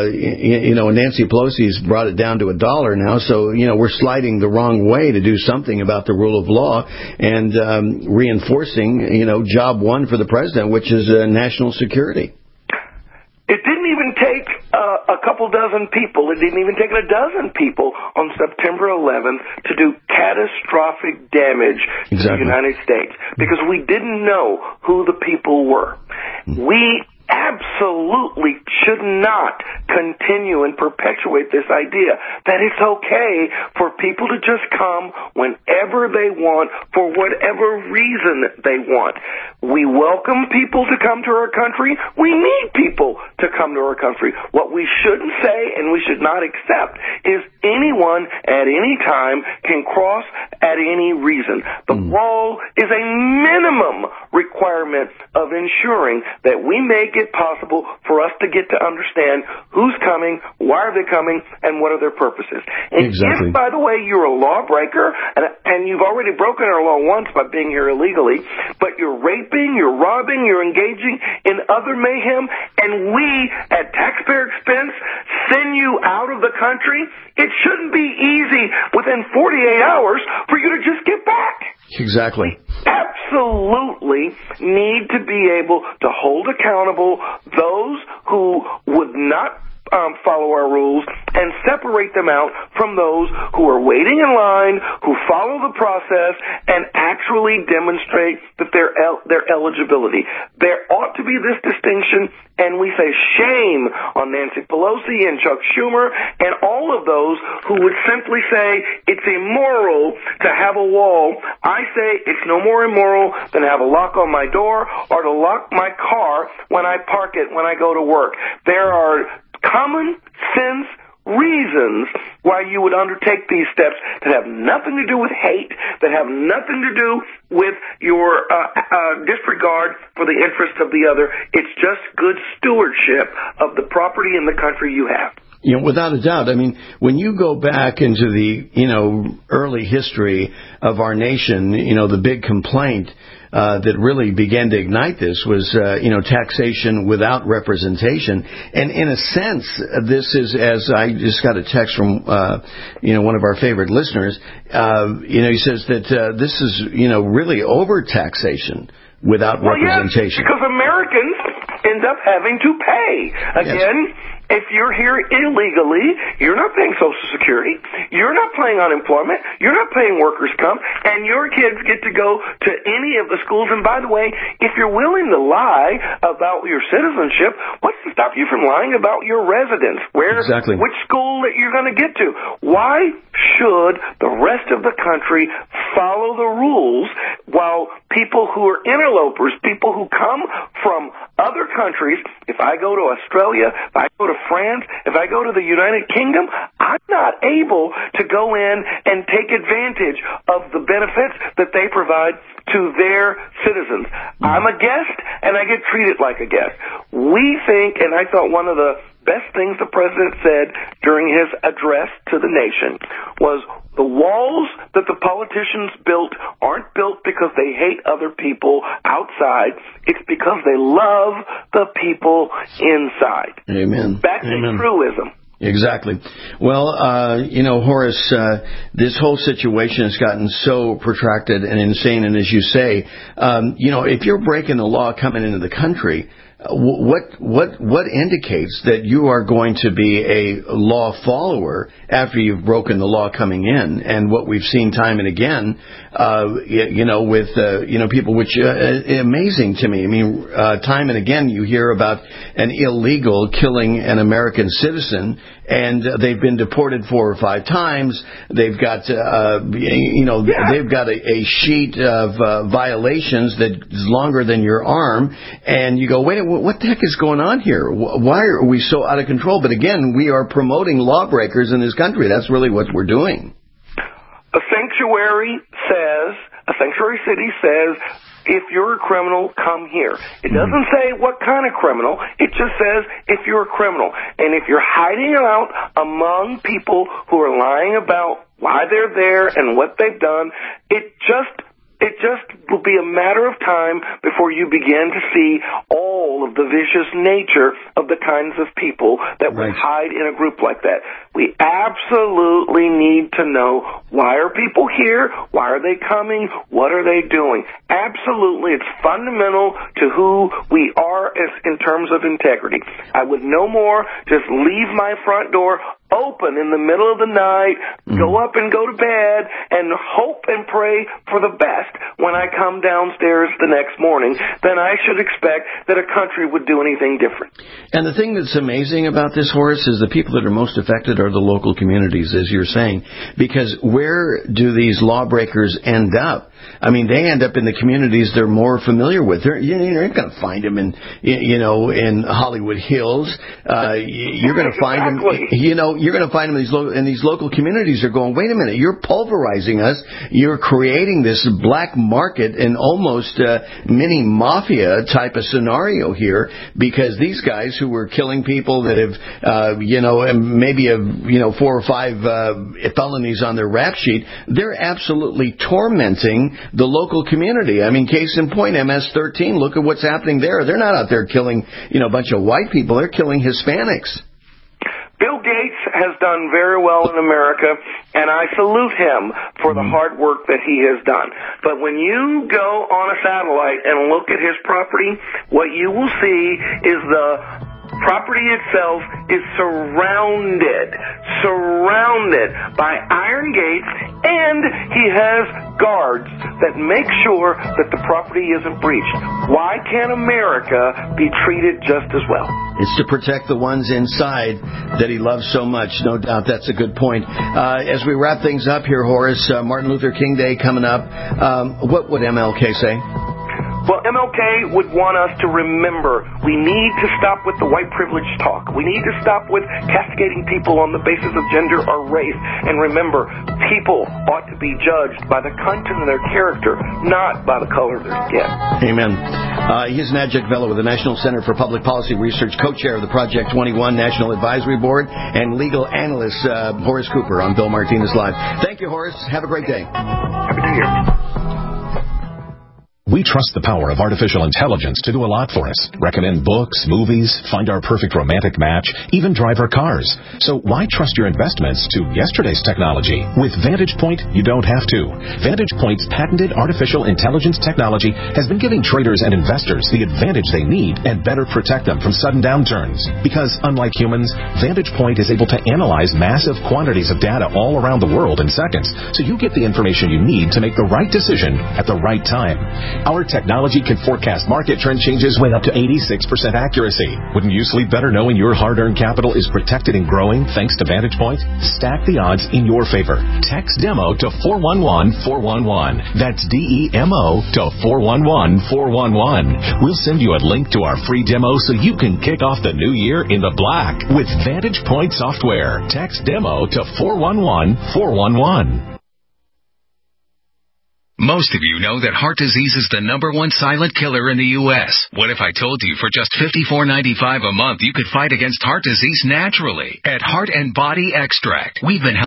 Nancy Pelosi's brought it down to $1 now. So we're sliding the wrong way to do something about the rule of law and reinforcing job one for the president, which is national security. It didn't even take a couple dozen people, it didn't even take a dozen people on September 11th to do catastrophic damage to the United States because we didn't know who the people were. We absolutely should not continue and perpetuate this idea that it's okay for people to just come whenever they want for whatever reason they want. We welcome people to come to our country. We need people to come to our country. What we shouldn't say and we should not accept is anyone at any time can cross at any reason. The wall is a minimum requirement of ensuring that we make it possible for us to get to understand who's coming, why are they coming, and what are their purposes. And if, by the way, you're a lawbreaker, and you've already broken our law once by being here illegally, but you're raping, you're robbing, you're engaging in other mayhem, and we, at taxpayer expense, send you out of the country, it shouldn't be easy within 48 hours for you to just get back. Exactly. Absolutely need to be able to hold accountable those who would not follow our rules and separate them out from those who are waiting in line, who follow the process, and actually demonstrate that their eligibility. There ought to be this distinction, and we say shame on Nancy Pelosi and Chuck Schumer and all of those who would simply say it's immoral to have a wall. I say it's no more immoral than to have a lock on my door or to lock my car when I park it when I go to work. There are common sense reasons why you would undertake these steps that have nothing to do with hate, that have nothing to do with your disregard for the interests of the other. It's just good stewardship of the property and the country you have. Without a doubt. I mean, when you go back into the, early history of our nation, the big complaint that really began to ignite this was, taxation without representation. And in a sense, this is, as I just got a text from, one of our favorite listeners, he says that this is, really over-taxation without representation. Yes, because Americans end up having to pay. Again, if you're here illegally, you're not paying Social Security, you're not paying unemployment, you're not paying workers' comp, and your kids get to go to any of the schools. And by the way, if you're willing to lie about your citizenship, what's to stop you from lying about your residence? Which school that you're going to get to? Why should the rest of the country follow the rules while people who are interlopers, people who come from other countries, if I go to Australia, if I go to France, if I go to the United Kingdom, I'm not able to go in and take advantage of the benefits that they provide to their citizens. I'm a guest, and I get treated like a guest. We think, and I thought one of the best things the president said during his address to the nation was the walls that the politicians built aren't built because they hate other people outside. It's because they love the people inside. Amen. That's a truism. Exactly. Well, Horace, this whole situation has gotten so protracted and insane. And as you say, if you're breaking the law coming into the country, what indicates that you are going to be a law follower after you've broken the law coming in? And what we've seen time and again, with people, which amazing to me. I mean, time and again you hear about an illegal killing an American citizen, and they've been deported 4 or 5 times. They've got they've got a sheet of violations that is longer than your arm, and you go, wait, what the heck is going on here? Why are we so out of control? But again, we are promoting lawbreakers in this country. That's really what we're doing. A sanctuary city says, if you're a criminal, come here. It doesn't say what kind of criminal. It just says if you're a criminal. And if you're hiding out among people who are lying about why they're there and what they've done, it just will be a matter of time before you begin to see all of the vicious nature of the kinds of people that would hide in a group like that. We absolutely need to know, why are people here? Why are they coming? What are they doing? Absolutely, it's fundamental to who we are in terms of integrity. I would no more just leave my front door open in the middle of the night, go up and go to bed, and hope and pray for the best when I come downstairs the next morning, then I should expect that a country would do anything different. And the thing that's amazing about this, Horace, is the people that are most affected are the local communities, as you're saying, because where do these lawbreakers end up? I mean, they end up in the communities they're more familiar with. You're not going to find them in Hollywood Hills. You're going to find them, you're going to find them in these local communities. Are going, wait a minute, you're pulverizing us. You're creating this black market and almost mini mafia type of scenario here, because these guys who were killing people that have, maybe have, 4 or 5 felonies on their rap sheet, they're absolutely tormenting the local community. I mean, case in point, MS-13, look at what's happening there. They're not out there killing, a bunch of white people. They're killing Hispanics. Bill Gates has done very well in America, and I salute him for the hard work that he has done. But when you go on a satellite and look at his property, what you will see is the property itself is surrounded by iron gates, and he has guards that make sure that the property isn't breached. Why can't America be treated just as well? It's to protect the ones inside that he loves so much. No doubt, that's a good point. As we wrap things up here, Horace, Martin Luther King Day coming up. What would MLK say? Well, MLK would want us to remember we need to stop with the white privilege talk. We need to stop with castigating people on the basis of gender or race. And remember, people ought to be judged by the content of their character, not by the color of their skin. Amen. He's an adjunct fellow with the National Center for Public Policy Research, co-chair of the Project 21 National Advisory Board, and legal analyst Horace Cooper on Bill Martinez Live. Thank you, Horace. Have a great day. Happy New Year. We trust the power of artificial intelligence to do a lot for us. Recommend books, movies, find our perfect romantic match, even drive our cars. So why trust your investments to yesterday's technology? With Vantage Point, you don't have to. Vantage Point's patented artificial intelligence technology has been giving traders and investors the advantage they need and better protect them from sudden downturns. Because unlike humans, Vantage Point is able to analyze massive quantities of data all around the world in seconds, so you get the information you need to make the right decision at the right time. Our technology can forecast market trend changes with up to 86% accuracy. Wouldn't you sleep better knowing your hard-earned capital is protected and growing thanks to Vantage Point? Stack the odds in your favor. Text DEMO to 411411. That's DEMO to 411411. We'll send you a link to our free demo so you can kick off the new year in the black with Vantage Point software. Text DEMO to 411411. Most of you know that heart disease is the #1 silent killer in the U.S. What if I told you for just $54.95 a month you could fight against heart disease naturally? At Heart and Body Extract, we've been